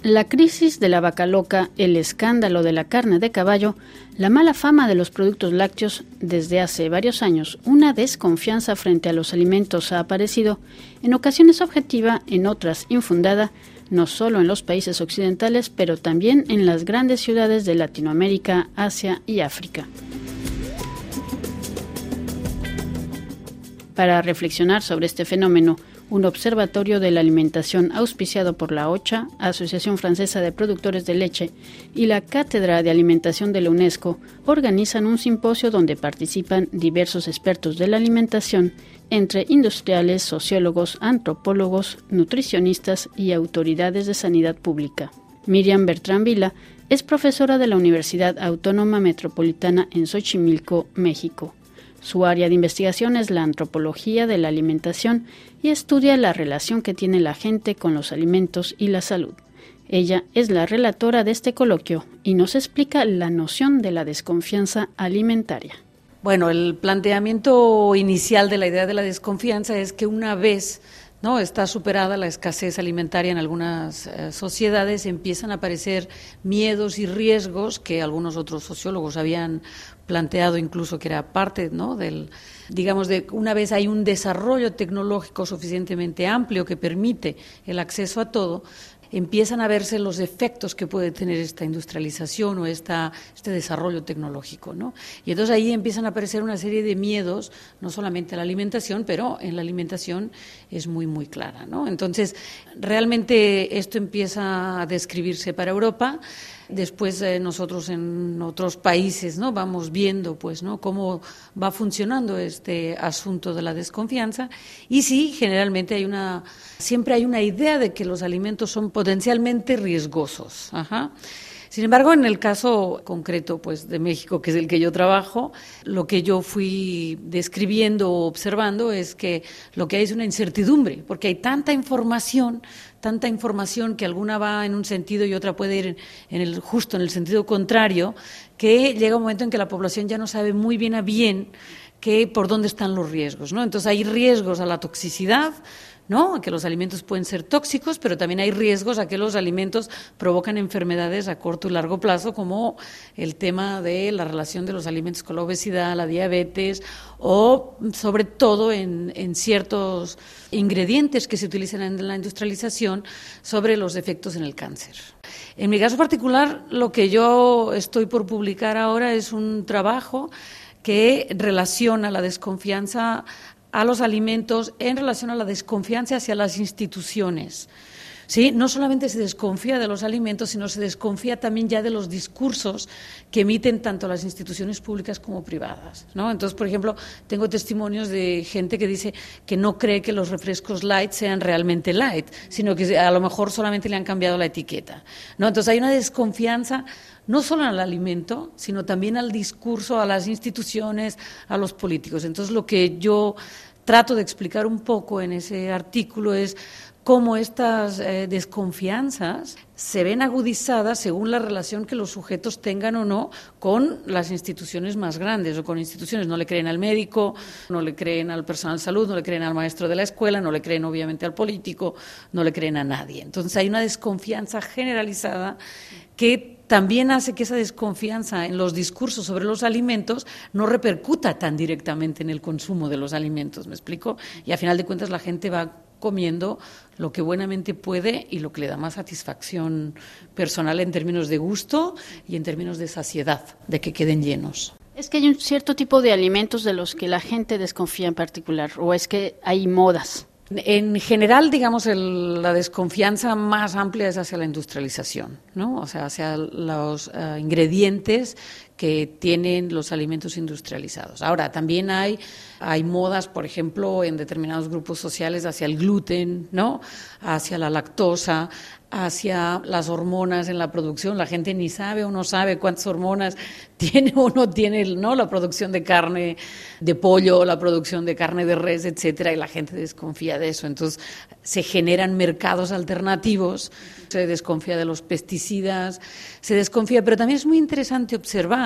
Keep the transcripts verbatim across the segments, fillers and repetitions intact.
La crisis de la vaca loca, el escándalo de la carne de caballo, la mala fama de los productos lácteos desde hace varios años, una desconfianza frente a los alimentos ha aparecido, en ocasiones objetiva, en otras infundada, no solo en los países occidentales, pero también en las grandes ciudades de Latinoamérica, Asia y África. Para reflexionar sobre este fenómeno, un observatorio de la alimentación auspiciado por la OCHA, Asociación Francesa de Productores de Leche, y la Cátedra de Alimentación de la UNESCO organizan un simposio donde participan diversos expertos de la alimentación, entre industriales, sociólogos, antropólogos, nutricionistas y autoridades de sanidad pública. Miriam Bertrán Vila es profesora de la Universidad Autónoma Metropolitana en Xochimilco, México. Su área de investigación es la antropología de la alimentación y estudia la relación que tiene la gente con los alimentos y la salud. Ella es la relatora de este coloquio y nos explica la noción de la desconfianza alimentaria. Bueno, el planteamiento inicial de la idea de la desconfianza es que una vez ¿no? está superada la escasez alimentaria en algunas eh, sociedades, empiezan a aparecer miedos y riesgos que algunos otros sociólogos habían planteado incluso que era parte ¿no? del, digamos, de una vez hay un desarrollo tecnológico suficientemente amplio que permite el acceso a todo, empiezan a verse los efectos que puede tener esta industrialización o esta, este desarrollo tecnológico, ¿no? Y entonces ahí empiezan a aparecer una serie de miedos, no solamente a la alimentación, pero en la alimentación es muy, muy clara, ¿no? Entonces, realmente esto empieza a describirse para Europa. Después eh, nosotros en otros países no vamos viendo pues no cómo va funcionando este asunto de la desconfianza y sí generalmente hay una siempre hay una idea de que los alimentos son potencialmente riesgosos. Ajá. Sin embargo, en el caso concreto pues de México, que es el que yo trabajo, lo que yo fui describiendo o observando es que lo que hay es una incertidumbre, porque hay tanta información, tanta información que alguna va en un sentido y otra puede ir en el justo en el sentido contrario, que llega un momento en que la población ya no sabe muy bien a bien que por dónde están los riesgos, ¿no? Entonces hay riesgos a la toxicidad, ¿no? A que los alimentos pueden ser tóxicos, pero también hay riesgos a que los alimentos provocan enfermedades a corto y largo plazo, como el tema de la relación de los alimentos con la obesidad, la diabetes, o sobre todo en, en ciertos ingredientes que se utilizan en la industrialización, sobre los efectos en el cáncer. En mi caso particular, lo que yo estoy por publicar ahora es un trabajo que relaciona la desconfianza a los alimentos en relación a la desconfianza hacia las instituciones. ¿Sí? No solamente se desconfía de los alimentos, sino se desconfía también ya de los discursos que emiten tanto las instituciones públicas como privadas, ¿no? Entonces, por ejemplo, tengo testimonios de gente que dice que no cree que los refrescos light sean realmente light, sino que a lo mejor solamente le han cambiado la etiqueta, ¿no? Entonces hay una desconfianza no solo al alimento, sino también al discurso, a las instituciones, a los políticos. Entonces, lo que yo trato de explicar un poco en ese artículo es cómo estas eh, desconfianzas se ven agudizadas según la relación que los sujetos tengan o no con las instituciones más grandes o con instituciones. No le creen al médico, no le creen al personal de salud, no le creen al maestro de la escuela, no le creen obviamente al político, no le creen a nadie. Entonces hay una desconfianza generalizada que también hace que esa desconfianza en los discursos sobre los alimentos no repercuta tan directamente en el consumo de los alimentos, ¿me explico? Y a final de cuentas la gente va comiendo lo que buenamente puede y lo que le da más satisfacción personal en términos de gusto y en términos de saciedad, de que queden llenos. ¿Es que hay un cierto tipo de alimentos de los que la gente desconfía en particular o es que hay modas? En general, digamos, el, la desconfianza más amplia es hacia la industrialización, ¿no? O sea, hacia los uh, ingredientes que tienen los alimentos industrializados. Ahora, también hay, hay modas, por ejemplo, en determinados grupos sociales hacia el gluten, ¿no? Hacia la lactosa, hacia las hormonas en la producción. La gente ni sabe o no sabe cuántas hormonas tiene o no tiene, ¿no? La producción de carne de pollo, la producción de carne de res, etcétera, y la gente desconfía de eso. Entonces, se generan mercados alternativos, se desconfía de los pesticidas, se desconfía, pero también es muy interesante observar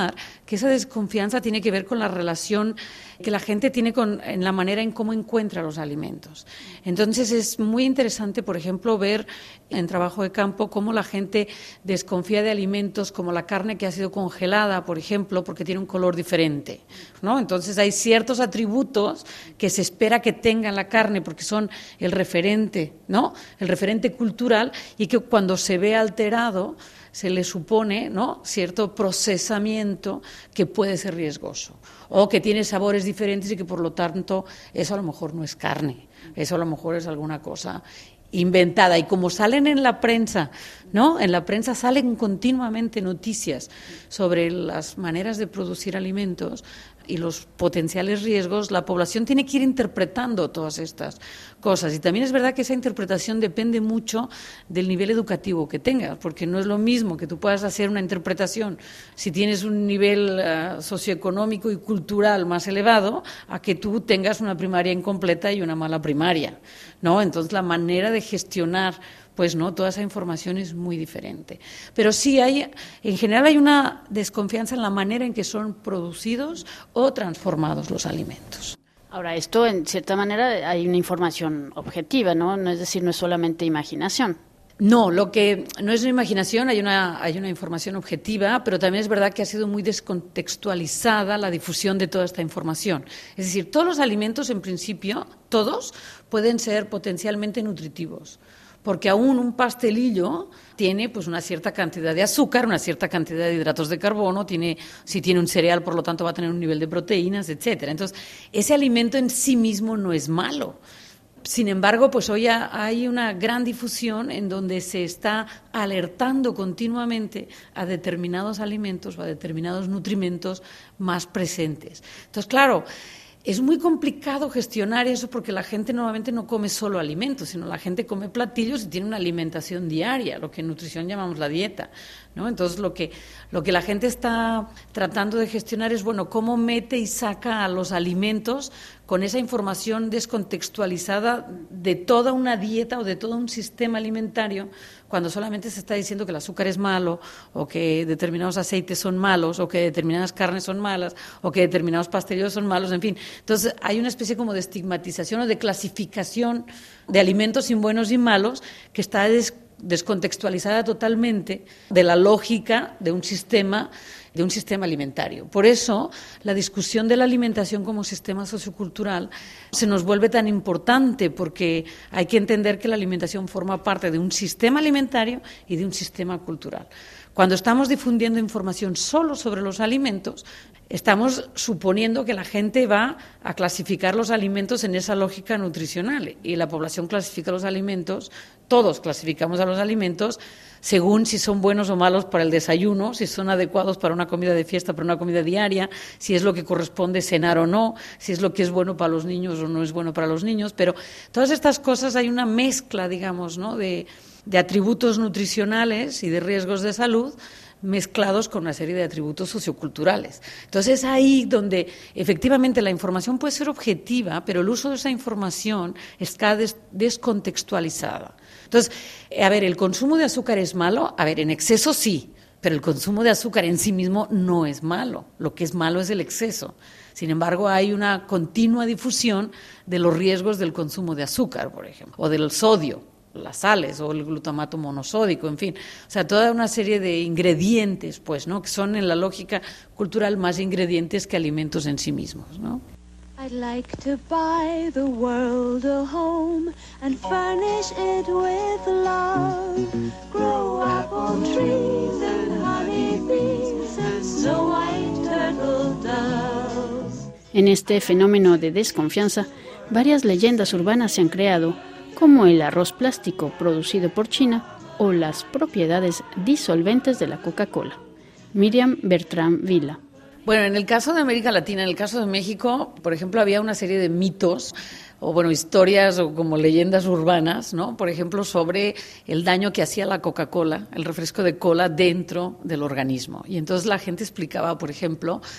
pensar que esa desconfianza tiene que ver con la relación que la gente tiene con, en la manera en cómo encuentra los alimentos. Entonces es muy interesante, por ejemplo, ver en trabajo de campo cómo la gente desconfía de alimentos como la carne que ha sido congelada, por ejemplo, porque tiene un color diferente, ¿no? Entonces hay ciertos atributos que se espera que tenga la carne porque son el referente, ¿no? El referente cultural, y que cuando se ve alterado se le supone, ¿no?, cierto procesamiento que puede ser riesgoso, o que tiene sabores diferentes y que por lo tanto eso a lo mejor no es carne, eso a lo mejor es alguna cosa inventada. Y como salen en la prensa, ¿no? En la prensa salen continuamente noticias sobre las maneras de producir alimentos y los potenciales riesgos, la población tiene que ir interpretando todas estas cosas. Y también es verdad que esa interpretación depende mucho del nivel educativo que tengas, porque no es lo mismo que tú puedas hacer una interpretación si tienes un nivel uh, socioeconómico y cultural más elevado, a que tú tengas una primaria incompleta y una mala primaria, ¿no? Entonces la manera de gestionar pues no, toda esa información es muy diferente. Pero sí hay, en general hay una desconfianza en la manera en que son producidos o transformados los alimentos. Ahora, esto en cierta manera hay una información objetiva, ¿no? No es decir, no es solamente imaginación. No, lo que no es una imaginación, hay una, hay una información objetiva, pero también es verdad que ha sido muy descontextualizada la difusión de toda esta información. Es decir, todos los alimentos, en principio, todos, pueden ser potencialmente nutritivos, porque aún un pastelillo tiene pues una cierta cantidad de azúcar, una cierta cantidad de hidratos de carbono, tiene, si tiene un cereal, por lo tanto va a tener un nivel de proteínas, etcétera. Entonces, ese alimento en sí mismo no es malo. Sin embargo, pues hoy hay una gran difusión en donde se está alertando continuamente a determinados alimentos o a determinados nutrimentos más presentes. Entonces, claro, es muy complicado gestionar eso porque la gente normalmente no come solo alimentos, sino la gente come platillos y tiene una alimentación diaria, lo que en nutrición llamamos la dieta, ¿no? Entonces lo que, lo que la gente está tratando de gestionar es, bueno, cómo mete y saca a los alimentos con esa información descontextualizada de toda una dieta o de todo un sistema alimentario, cuando solamente se está diciendo que el azúcar es malo, o que determinados aceites son malos, o que determinadas carnes son malas, o que determinados pastelillos son malos, en fin. Entonces hay una especie como de estigmatización o de clasificación de alimentos sin buenos y malos que está des- descontextualizada totalmente de la lógica de un sistema de un sistema alimentario. Por eso, la discusión de la alimentación como sistema sociocultural se nos vuelve tan importante, porque hay que entender que la alimentación forma parte de un sistema alimentario y de un sistema cultural. Cuando estamos difundiendo información solo sobre los alimentos, estamos suponiendo que la gente va a clasificar los alimentos en esa lógica nutricional, y la población clasifica los alimentos, todos clasificamos a los alimentos según si son buenos o malos para el desayuno, si son adecuados para una comida de fiesta, para una comida diaria, si es lo que corresponde cenar o no, si es lo que es bueno para los niños o no es bueno para los niños. Pero todas estas cosas hay una mezcla, digamos, ¿no?, de, de atributos nutricionales y de riesgos de salud mezclados con una serie de atributos socioculturales. Entonces es ahí donde efectivamente la información puede ser objetiva, pero el uso de esa información está des- descontextualizada. Entonces, a ver, ¿el consumo de azúcar es malo? A ver, en exceso sí, pero el consumo de azúcar en sí mismo no es malo. Lo que es malo es el exceso. Sin embargo, hay una continua difusión de los riesgos del consumo de azúcar, por ejemplo, o del sodio, las sales o el glutamato monosódico, en fin, o sea, toda una serie de ingredientes, pues, ¿no?, que son en la lógica cultural más ingredientes que alimentos en sí mismos, ¿no? I'd like to buy the world a home and furnish it with love. Grow apple trees and honey bees and snow white turtle doves. En este fenómeno de desconfianza, varias leyendas urbanas se han creado, como el arroz plástico producido por China o las propiedades disolventes de la Coca-Cola. Miriam Bertrand Vila. Bueno, en el caso de América Latina, en el caso de México, por ejemplo, había una serie de mitos o, bueno, historias o como leyendas urbanas, ¿no? Por ejemplo, sobre el daño que hacía la Coca-Cola, el refresco de cola, dentro del organismo. Y entonces la gente explicaba, por ejemplo,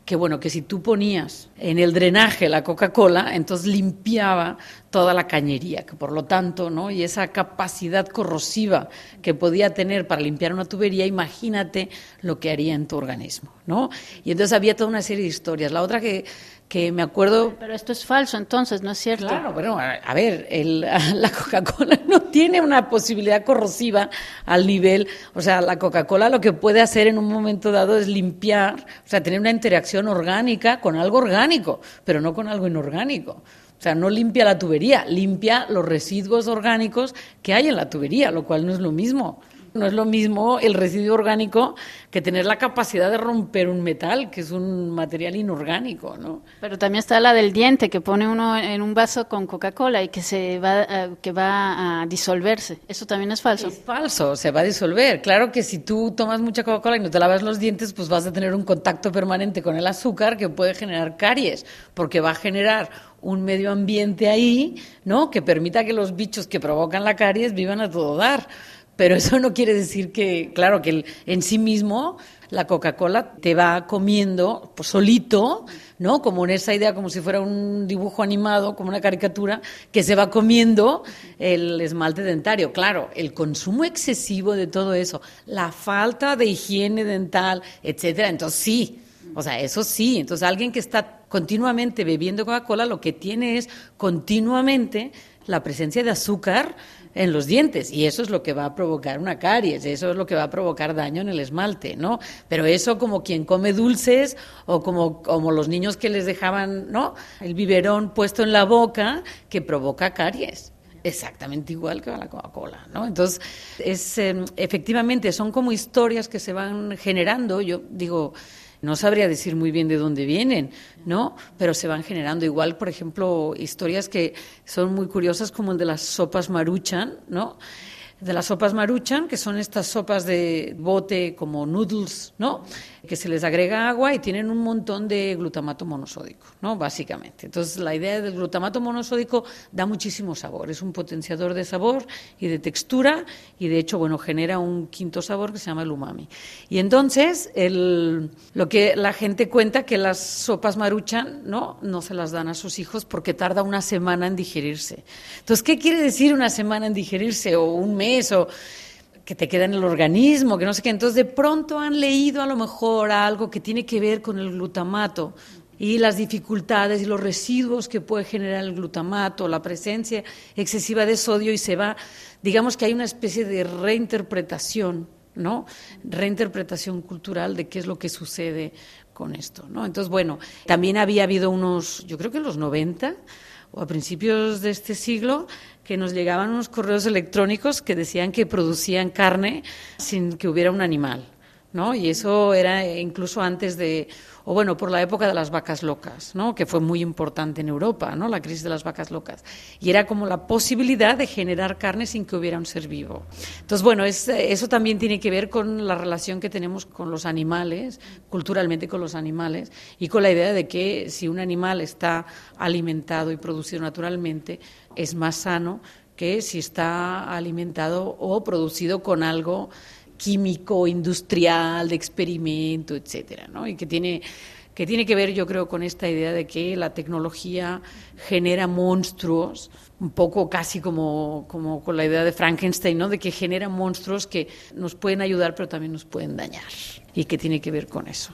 que bueno, que si tú ponías en el drenaje la Coca-Cola, entonces limpiaba toda la cañería, que por lo tanto, ¿no? Y esa capacidad corrosiva que podía tener para limpiar una tubería, imagínate lo que haría en tu organismo, ¿no? Y entonces había toda una serie de historias. La otra que, que me acuerdo... Pero esto es falso, entonces, ¿no es cierto? Claro, bueno, a, a ver, el, la Coca-Cola no tiene una posibilidad corrosiva al nivel, o sea, la Coca-Cola lo que puede hacer en un momento dado es limpiar, o sea, tener una interacción orgánica con algo orgánico, pero no con algo inorgánico. O sea, no limpia la tubería, limpia los residuos orgánicos que hay en la tubería, lo cual no es lo mismo. No es lo mismo el residuo orgánico que tener la capacidad de romper un metal, que es un material inorgánico, ¿no? Pero también está la del diente, que pone uno en un vaso con Coca-Cola y que se va, uh, que va a disolverse. ¿Eso también es falso? Es falso, se va a disolver. Claro que si tú tomas mucha Coca-Cola y no te lavas los dientes, pues vas a tener un contacto permanente con el azúcar que puede generar caries, porque va a generar un medio ambiente ahí, ¿no?, que permita que los bichos que provocan la caries vivan a todo dar. Pero eso no quiere decir que, claro, que el, en sí mismo la Coca-Cola te va comiendo pues, solito, ¿no? Como en esa idea, como si fuera un dibujo animado, como una caricatura, que se va comiendo el esmalte dentario. Claro, el consumo excesivo de todo eso, la falta de higiene dental, etcétera, entonces sí, o sea, eso sí. Entonces alguien que está continuamente bebiendo Coca-Cola lo que tiene es continuamente la presencia de azúcar en los dientes, y eso es lo que va a provocar una caries, eso es lo que va a provocar daño en el esmalte, ¿no? Pero eso como quien come dulces o como, como los niños que les dejaban, ¿no?, el biberón puesto en la boca, que provoca caries. Exactamente igual que la Coca-Cola, ¿no? Entonces, es, eh, efectivamente, son como historias que se van generando. Yo digo, no sabría decir muy bien de dónde vienen, ¿no? Pero se van generando. Igual, por ejemplo, historias que son muy curiosas, como el de las sopas Maruchan, ¿no? De las sopas Maruchan, que son estas sopas de bote como noodles, ¿no?, que se les agrega agua y tienen un montón de glutamato monosódico, ¿no?, básicamente. Entonces, la idea del glutamato monosódico da muchísimo sabor, es un potenciador de sabor y de textura, y de hecho, bueno, genera un quinto sabor que se llama el umami. Y entonces, el, lo que la gente cuenta, que las sopas Maruchan, ¿no?, no se las dan a sus hijos porque tarda una semana en digerirse. Entonces, ¿qué quiere decir una semana en digerirse, o un mes, o que te queda en el organismo, que no sé qué? Entonces, de pronto han leído a lo mejor algo que tiene que ver con el glutamato y las dificultades y los residuos que puede generar el glutamato, la presencia excesiva de sodio, y se va, digamos que hay una especie de reinterpretación, ¿no?, reinterpretación cultural de qué es lo que sucede con esto, ¿no? Entonces, bueno, también había habido unos, yo creo que en los noventa o a principios de este siglo, que nos llegaban unos correos electrónicos que decían que producían carne sin que hubiera un animal, ¿no? Y eso era incluso antes de, o bueno, por la época de las vacas locas, ¿no?, que fue muy importante en Europa, ¿no?, la crisis de las vacas locas. Y era como la posibilidad de generar carne sin que hubiera un ser vivo. Entonces, bueno, es, eso también tiene que ver con la relación que tenemos con los animales, culturalmente con los animales, y con la idea de que si un animal está alimentado y producido naturalmente, es más sano que si está alimentado o producido con algo químico, industrial, de experimento, etcétera, ¿no? Y que tiene, que tiene que ver, yo creo, con esta idea de que la tecnología genera monstruos, un poco casi como, como con la idea de Frankenstein, ¿no?, de que genera monstruos que nos pueden ayudar, pero también nos pueden dañar, y que tiene que ver con eso.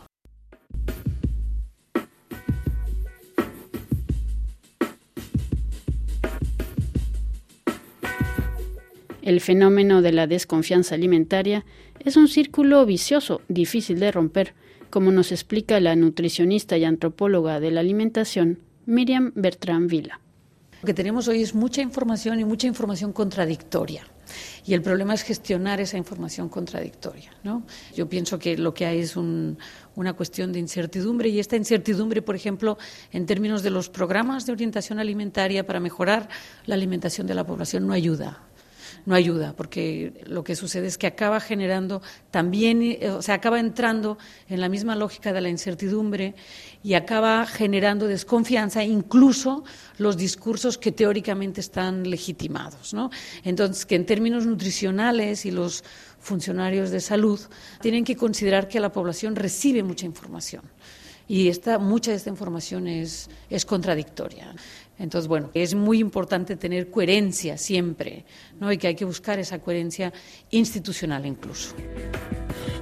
El fenómeno de la desconfianza alimentaria es un círculo vicioso, difícil de romper, como nos explica la nutricionista y antropóloga de la alimentación, Miriam Bertrand Vila. Lo que tenemos hoy es mucha información y mucha información contradictoria. Y el problema es gestionar esa información contradictoria, ¿no? Yo pienso que lo que hay es un, una cuestión de incertidumbre, y esta incertidumbre, por ejemplo, en términos de los programas de orientación alimentaria para mejorar la alimentación de la población, no ayuda. No ayuda, porque lo que sucede es que acaba generando también, o sea, acaba entrando en la misma lógica de la incertidumbre y acaba generando desconfianza, incluso los discursos que teóricamente están legitimados, ¿no? Entonces, que en términos nutricionales y los funcionarios de salud tienen que considerar que la población recibe mucha información. y esta, mucha de esta información es, es contradictoria. Entonces, bueno, es muy importante tener coherencia siempre, ¿no? Y que hay que buscar esa coherencia institucional incluso.